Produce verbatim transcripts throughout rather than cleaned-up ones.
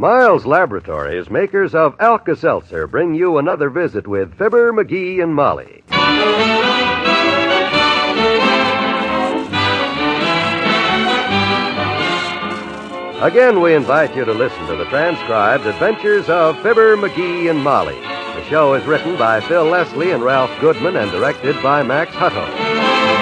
Miles Laboratories, makers of Alka-Seltzer, bring you another visit with Fibber, McGee, and Molly. Again, we invite you to listen to the transcribed adventures of Fibber, McGee, and Molly. The show is written by Phil Leslie and Ralph Goodman and directed by Max Hutto.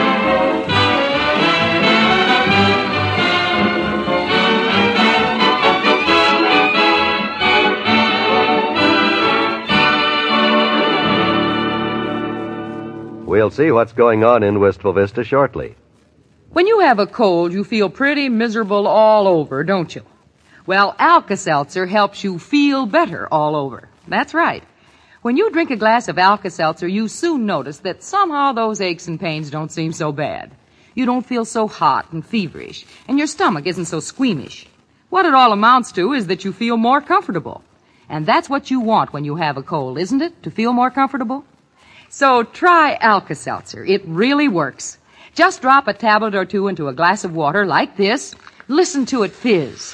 We'll see what's going on in Wistful Vista shortly. When you have a cold, you feel pretty miserable all over, don't you? Well, Alka-Seltzer helps you feel better all over. That's right. When you drink a glass of Alka-Seltzer, you soon notice that somehow those aches and pains don't seem so bad. You don't feel so hot and feverish, and your stomach isn't so squeamish. What it all amounts to is that you feel more comfortable. And that's what you want when you have a cold, isn't it? To feel more comfortable? So try Alka-Seltzer. It really works. Just drop a tablet or two into a glass of water like this. Listen to it fizz.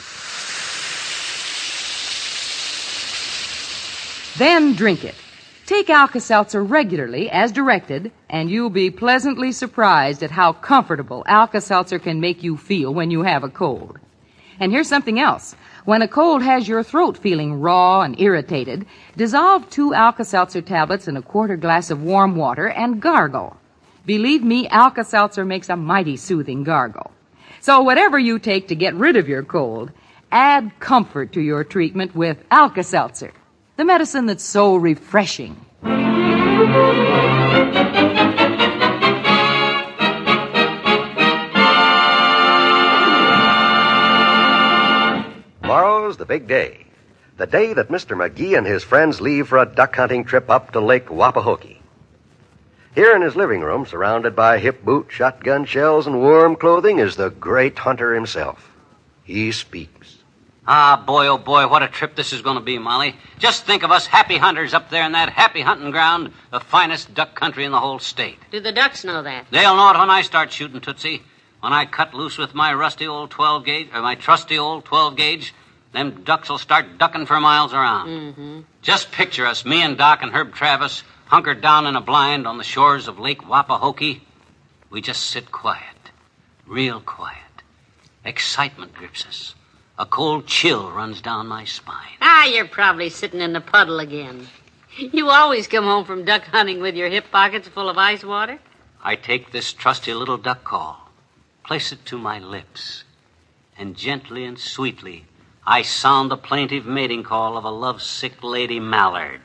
Then drink it. Take Alka-Seltzer regularly as directed, and you'll be pleasantly surprised at how comfortable Alka-Seltzer can make you feel when you have a cold. And here's something else. When a cold has your throat feeling raw and irritated, dissolve two Alka-Seltzer tablets in a quarter glass of warm water and gargle. Believe me, Alka-Seltzer makes a mighty soothing gargle. So whatever you take to get rid of your cold, add comfort to your treatment with Alka-Seltzer, the medicine that's so refreshing. Tomorrow's the big day. The day that Mister McGee and his friends leave for a duck hunting trip up to Lake Wapahokee. Here in his living room, surrounded by hip boot, shotgun shells, and warm clothing, is the great hunter himself. He speaks. Ah, boy, oh boy, what a trip this is going to be, Molly. Just think of us happy hunters up there in that happy hunting ground, the finest duck country in the whole state. Do the ducks know that? They'll know it when I start shooting, Tootsie. When I cut loose with my rusty old twelve gauge, or my trusty old twelve gauge, them ducks will start ducking for miles around. Mm-hmm. Just picture us, me and Doc and Herb Travis, hunkered down in a blind on the shores of Lake Wapahokee. We just sit quiet, real quiet. Excitement grips us. A cold chill runs down my spine. Ah, you're probably sitting in the puddle again. You always come home from duck hunting with your hip pockets full of ice water. I take this trusty little duck call, place it to my lips, and gently and sweetly I sound the plaintive mating call of a lovesick lady mallard.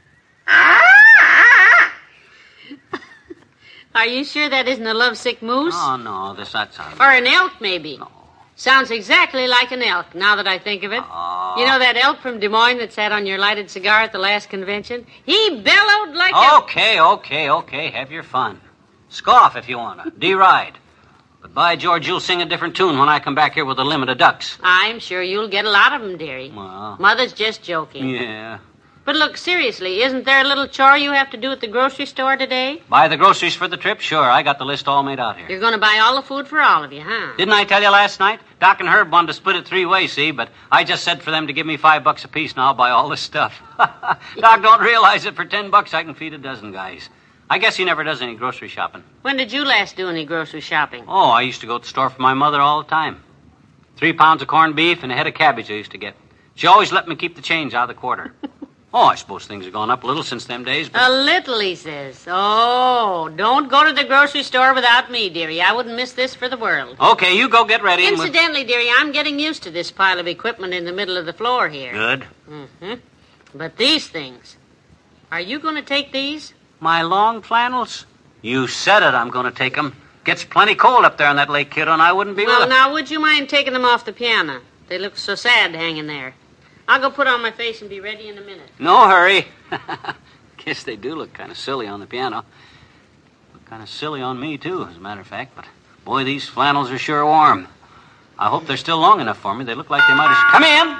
Are you sure that isn't a lovesick moose? Oh, no, this that sounds... Or an elk, maybe. No. Sounds exactly like an elk, now that I think of it. Oh. You know that elk from Des Moines that sat on your lighted cigar at the last convention? He bellowed like a... Okay, okay, okay, have your fun. Scoff if you want to. Deride. But by George, you'll sing a different tune when I come back here with a limit of ducks. I'm sure you'll get a lot of them, dearie. Well... Mother's just joking. Yeah. But look, seriously, isn't there a little chore you have to do at the grocery store today? Buy the groceries for the trip? Sure, I got the list all made out here. You're going to buy all the food for all of you, huh? Didn't I tell you last night? Doc and Herb wanted to split it three ways, see? But I just said for them to give me five bucks apiece, and I'll buy all this stuff. Doc don't realize that for ten bucks I can feed a dozen guys. I guess he never does any grocery shopping. When did you last do any grocery shopping? Oh, I used to go to the store for my mother all the time. Three pounds of corned beef and a head of cabbage I used to get. She always let me keep the change out of the quarter. Oh, I suppose things have gone up a little since them days, but... A little, he says. Oh, don't go to the grocery store without me, dearie. I wouldn't miss this for the world. Okay, you go get ready. Incidentally, and we'll... dearie, I'm getting used to this pile of equipment in the middle of the floor here. Good. Mm-hmm. But these things, are you going to take these? My long flannels? You said it, I'm going to take them. Gets plenty cold up there on that lake, kiddo, and I wouldn't be... Well, with... now, would you mind taking them off the piano? They look so sad hanging there. I'll go put on my face and be ready in a minute. No hurry. Guess they do look kind of silly on the piano. Look kind of silly on me, too, as a matter of fact. But, boy, these flannels are sure warm. I hope they're still long enough for me. They look like they might have... Come in!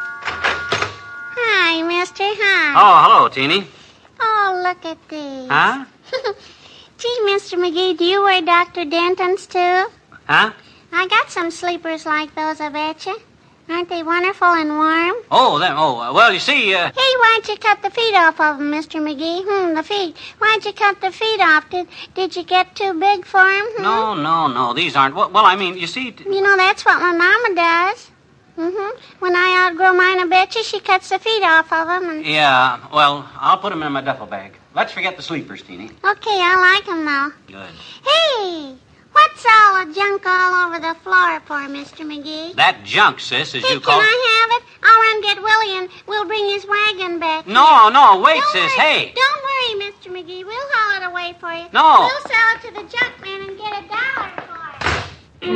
Hi, mister. Hi. Oh, hello, Teeny. Oh, look at these. Huh? Gee, Mister McGee, do you wear Doctor Denton's, too? Huh? I got some sleepers like those, I bet you. Aren't they wonderful and warm? Oh, then, oh, uh, well, you see, uh... Hey, why don't you cut the feet off of them, Mister McGee? Hmm, the feet. Why don't you cut the feet off? Did Did you get too big for them? Hmm? No, no, no, these aren't... Well, well I mean, you see... T- You know, that's what my mama does. Mm-hmm. When I outgrow mine, I bet you she cuts the feet off of them. And... Yeah, well, I'll put them in my duffel bag. Let's forget the sleepers, Teeny. Okay, I like them, though. Good. Hey, what's all the junk all over the floor for, Mister McGee? That junk, sis, as Hey, you can call... I have it? I'll run get Willie and we'll bring his wagon back. No, no, wait, Don't sis, worry. hey. Don't worry, Mister McGee. We'll haul it away for you. No. We'll sell it to the junk man and get a dollar for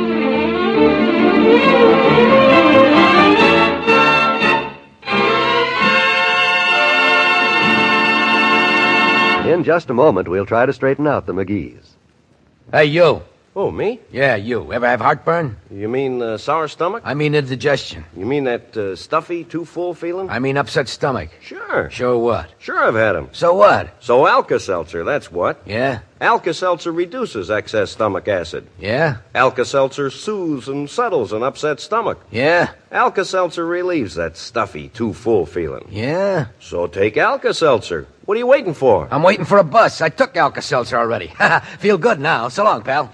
it. In just a moment, we'll try to straighten out the McGees. Hey, you. Oh, me? Yeah, you. Ever have heartburn? You mean uh, sour stomach? I mean indigestion. You mean that uh, stuffy, too full feeling? I mean upset stomach. Sure. Sure what? Sure I've had them. So what? So Alka-Seltzer, that's what. Yeah? Alka-Seltzer reduces excess stomach acid. Yeah? Alka-Seltzer soothes and settles an upset stomach. Yeah? Alka-Seltzer relieves that stuffy, too full feeling. Yeah? So take Alka-Seltzer. What are you waiting for? I'm waiting for a bus. I took Alka-Seltzer already. Feel good now. So long, pal.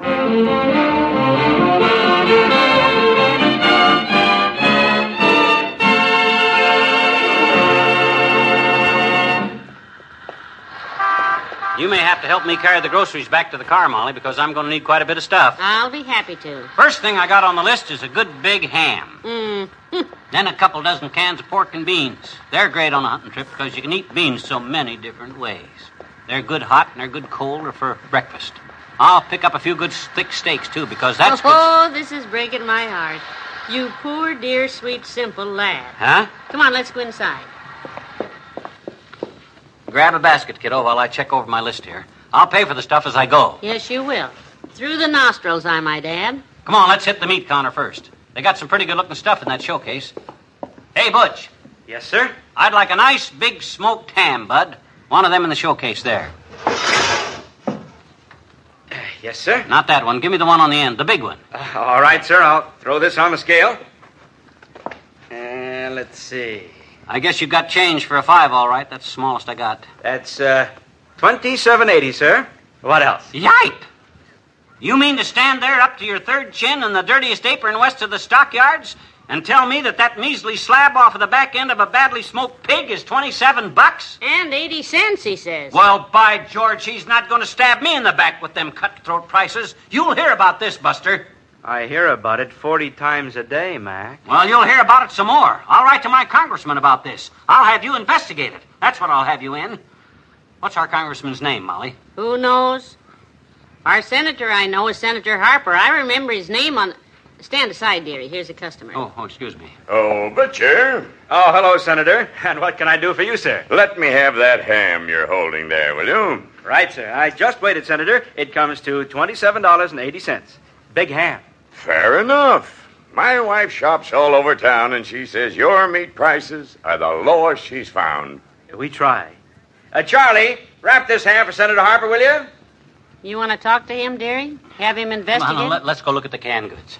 You may have to help me carry the groceries back to the car, Molly, because I'm going to need quite a bit of stuff. I'll be happy to. First thing I got on the list is a good big ham. Mm. Then a couple dozen cans of pork and beans. They're great on a hunting trip because you can eat beans so many different ways. They're good hot and they're good cold or for breakfast. I'll pick up a few good thick steaks, too, because that's Oh, good... this is breaking my heart. You poor, dear, sweet, simple lad. Huh? Come on, let's go inside. Grab a basket, kiddo, while I check over my list here. I'll pay for the stuff as I go. Yes, you will. Through the nostrils, I might add. Come on, let's hit the meat counter first. They got some pretty good-looking stuff in that showcase. Hey, Butch. Yes, sir? I'd like a nice, big smoked ham, bud. One of them in the showcase there. Yes, sir? Not that one. Give me the one on the end, the big one. Uh, all right, sir. I'll throw this on the scale. And let's see. I guess you got change for a five, all right. That's the smallest I got. That's uh, twenty-seven eighty, sir. What else? Yipe! You mean to stand there up to your third chin in the dirtiest apron west of the stockyards and tell me that that measly slab off of the back end of a badly smoked pig is twenty-seven bucks? And eighty cents, he says. Well, by George, he's not going to stab me in the back with them cutthroat prices. You'll hear about this, Buster. I hear about it forty times a day, Mac. Well, you'll hear about it some more. I'll write to my congressman about this. I'll have you investigate it. That's what I'll have you in. What's our congressman's name, Molly? Who knows? Our senator, I know, is Senator Harper. I remember his name on... Stand aside, dearie. Here's a customer. Oh, oh, excuse me. Oh, Butcher. Oh, hello, Senator. And what can I do for you, sir? Let me have that ham you're holding there, will you? Right, sir. I just waited, Senator. It comes to twenty-seven dollars and eighty cents. Big ham. Fair enough. My wife shops all over town, and she says your meat prices are the lowest she's found. We try. Uh, Charlie, wrap this ham for Senator Harper, will you? You want to talk to him, dearie? Have him Come investigate? on, let, let's go look at the canned goods.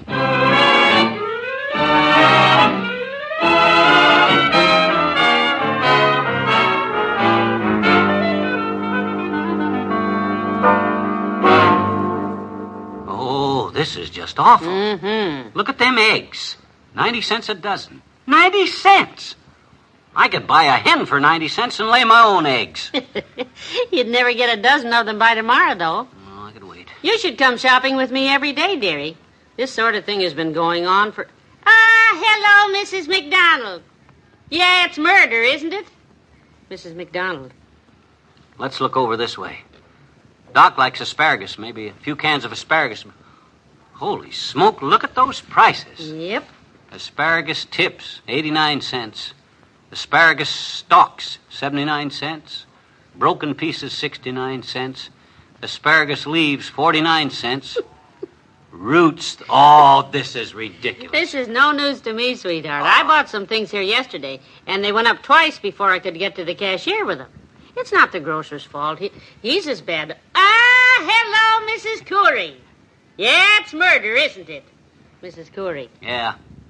Oh, this is just awful. Mm-hmm. Look at them eggs. Ninety cents a dozen. Ninety cents! I could buy a hen for ninety cents and lay my own eggs. You'd never get a dozen of them by tomorrow, though. Oh, I could wait. You should come shopping with me every day, dearie. This sort of thing has been going on for... Ah, hello, Missus McDonald. Yeah, it's murder, isn't it? Missus McDonald. Let's look over this way. Doc likes asparagus, maybe a few cans of asparagus. Holy smoke, look at those prices. Yep. Asparagus tips, eighty-nine cents. Asparagus stalks, seventy-nine cents. Broken pieces, sixty-nine cents. Asparagus leaves, forty-nine cents. Roots, oh, this is ridiculous. This is no news to me, sweetheart. I bought some things here yesterday, and they went up twice before I could get to the cashier with them. It's not the grocer's fault. He, he's as bad. Ah, hello, Missus Curry. Yeah, it's murder, isn't it? Missus Curry. Yeah.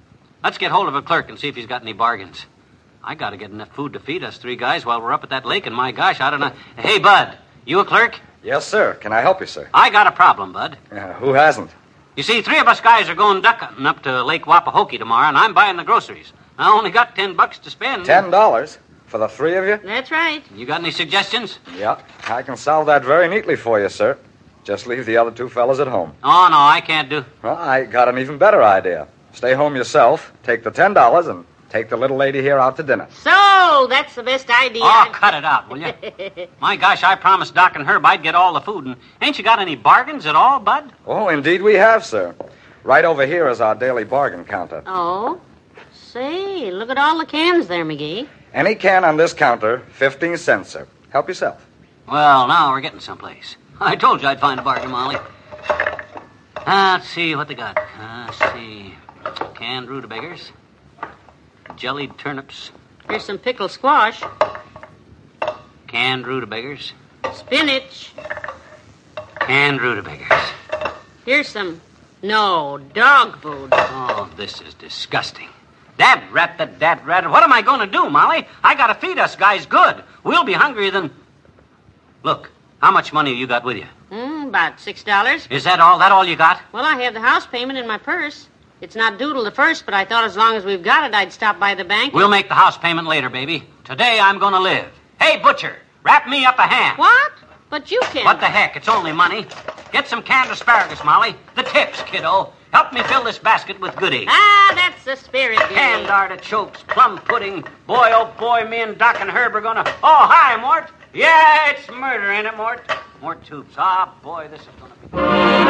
Let's get hold of a clerk and see if he's got any bargains. I got to get enough food to feed us three guys while we're up at that lake, and my gosh, I don't know. Hey, Bud, you a clerk? Yes, sir. Can I help you, sir? I got a problem, Bud. Uh, who hasn't? You see, three of us guys are going duck hunting up to Lake Wapahokee tomorrow, and I'm buying the groceries. I only got ten bucks to spend. Ten dollars? For the three of you? That's right. You got any suggestions? Yeah, I can solve that very neatly for you, sir. Just leave the other two fellas at home. Oh, no, I can't do. Well, I got an even better idea. Stay home yourself, take the ten dollars, and take the little lady here out to dinner. So, that's the best idea. Oh, cut it out, will you? My gosh, I promised Doc and Herb I'd get all the food, and ain't you got any bargains at all, Bud? Oh, indeed we have, sir. Right over here is our daily bargain counter. Oh? Say, look at all the cans there, McGee. Any can on this counter, fifteen cents, sir. Help yourself. Well, now we're getting someplace. I told you I'd find a bargain, Molly. Uh, let's see what they got. Uh, let's see. Canned rutabagas. Jellied turnips. Here's some pickled squash. Canned rutabagas. Spinach. Canned rutabagas. Here's some, no, dog food. Oh, this is disgusting. Dad rat the dad rat. What am I going to do, Molly? I got to feed us guys good. We'll be hungrier than... Look, how much money you got with you? Mm, about six dollars. Is that all? That all you got? Well, I have the house payment in my purse. It's not due till the first, but I thought as long as we've got it, I'd stop by the bank. We'll make the house payment later, baby. Today I'm going to live. Hey, butcher, wrap me up a ham. What? But you can't. What the heck? It's only money. Get some canned asparagus, Molly. The tips, kiddo. Help me fill this basket with goodies. Ah, that's the spirit, dearie. Canned artichokes, plum pudding. Boy, oh boy, me and Doc and Herb are going to... Oh, hi, Mort. Yeah, it's murder, ain't it, Mort? More tubes. Ah, boy, this is going to be...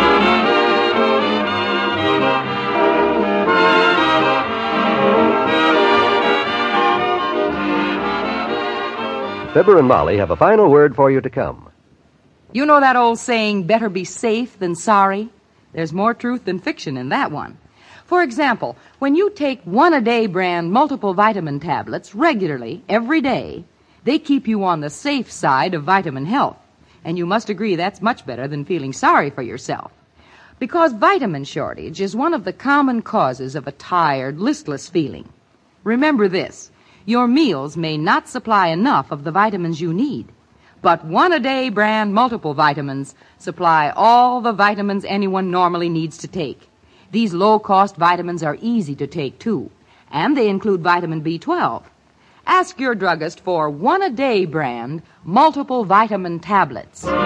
Fibber and Molly have a final word for you to come. You know that old saying, better be safe than sorry? There's more truth than fiction in that one. For example, when you take one-a-day brand multiple vitamin tablets regularly, every day, they keep you on the safe side of vitamin health. And you must agree that's much better than feeling sorry for yourself. Because vitamin shortage is one of the common causes of a tired, listless feeling. Remember this, your meals may not supply enough of the vitamins you need. But one-a-day brand multiple vitamins supply all the vitamins anyone normally needs to take. These low-cost vitamins are easy to take, too, and they include vitamin B twelve. Ask your druggist for one-a-day brand multiple vitamin tablets. Well,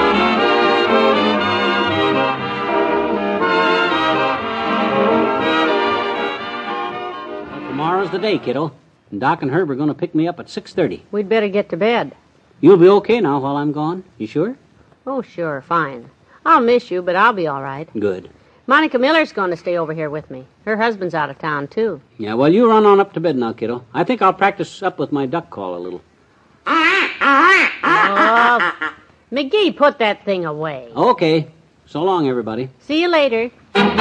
tomorrow's the day, kiddo. And Doc and Herb are going to pick me up at six thirty. We'd better get to bed. You'll be okay now while I'm gone? You sure? Oh, sure, fine. I'll miss you, but I'll be all right. Good. Monica Miller's going to stay over here with me. Her husband's out of town, too. Yeah, well, you run on up to bed now, kiddo. I think I'll practice up with my duck call a little. Oh, McGee, put that thing away. Okay. So long, everybody. See you later.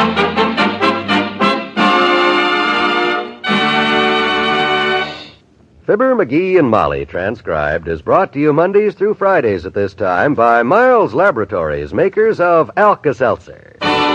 Fibber, McGee, and Molly, transcribed, is brought to you Mondays through Fridays at this time by Miles Laboratories, makers of Alka-Seltzer.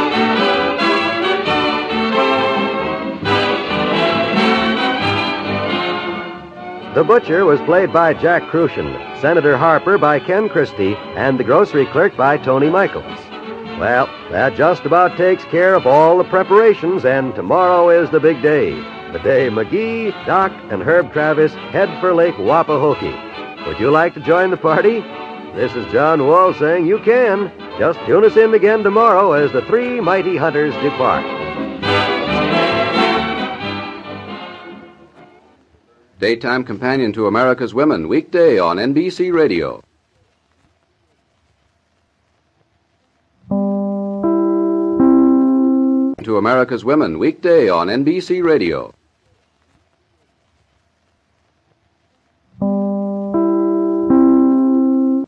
The Butcher was played by Jack Crucian, Senator Harper by Ken Christie, and the Grocery Clerk by Tony Michaels. Well, that just about takes care of all the preparations, and tomorrow is the big day. The day McGee, Doc, and Herb Travis head for Lake Wapahokee. Would you like to join the party? This is John Wall saying you can. Just tune us in again tomorrow as the three mighty hunters depart. Daytime companion to America's Women, weekday on N B C Radio. To America's Women, weekday on N B C Radio.